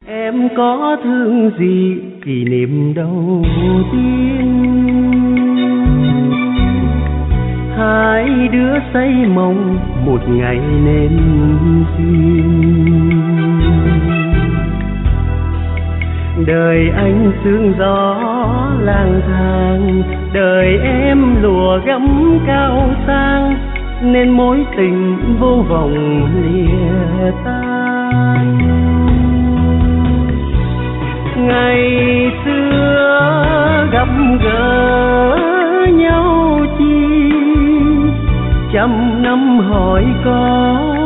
Em có thương gì kỷ niệm đầu tiên, hai đứa xây mộng một ngày nên duyên. Đời anh sương gió lang thang, đời em lùa gấm cao sang, nên mối tình vô vọng lìa tan. Ngày xưa gặp gỡ nhau chi, trăm năm hỏi có